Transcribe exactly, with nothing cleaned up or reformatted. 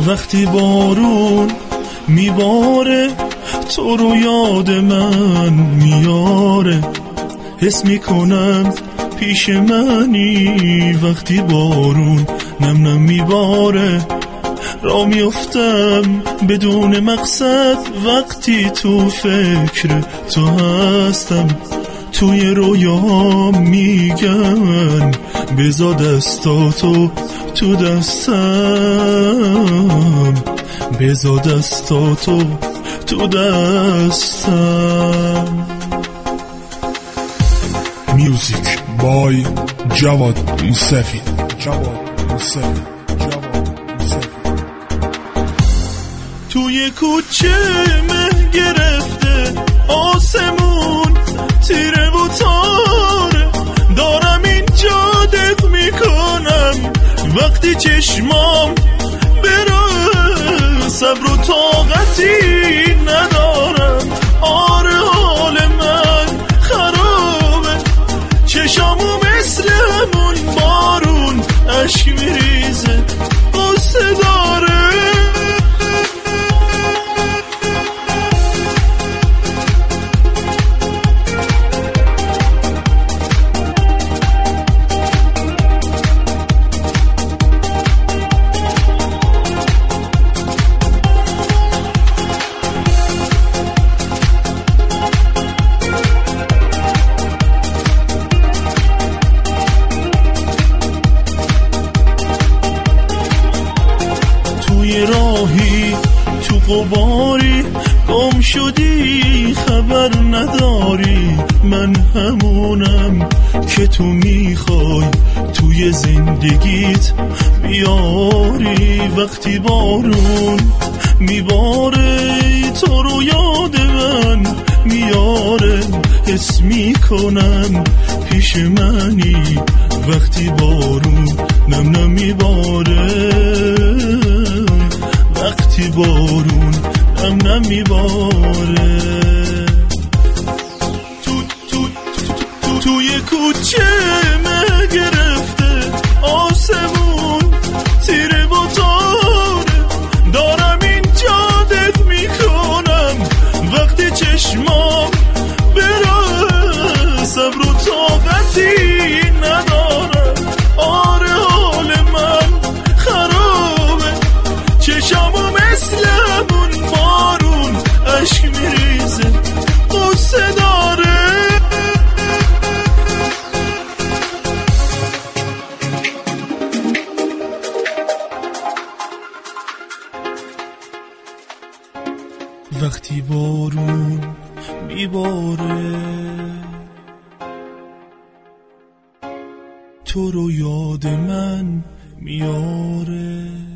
وقتی بارون میباره تو رو یاد من میاره. حس میکنم پیش منی وقتی بارون نم نم میباره. را میفتم بدون مقصد وقتی تو فکر تو هستم. توی رویام میگن بذار دستاتو تو دستم، بذار دستاتو تو دستم. میوزیک بای جواد موسوی. جواد موسوی. جواد موسوی. توی کوچه مه گرفته آسمون تیره و تاره. دارم اینجا دق میکنم وقتی چشمام بره. صبر و طاقتی ندارم. آره حال من خرابه. چشامو مثل همون بارون اشک میریزه قصه داره. راهی تو غباری گم شدی خبر نداری. من همونم که تو میخوای توی زندگیت بیاری. وقتی بارون میباره تو رو یاد من میاره. حس میکنم پیش منی وقتی بارون نم نم میباره. وقتی بارون نم نم میباره. تو تو تو تو توی کوچه مه گرفته آسمون تیره و تاره. دارم اینجا دق میکنم وقتی چشمام بره. صبر و طاقتی ندارم. آره حال من خرابه. چشامو مثل همون بارون اشک میریزه قصه داره. وقتی بارون میباره تو رو یاد من میاره.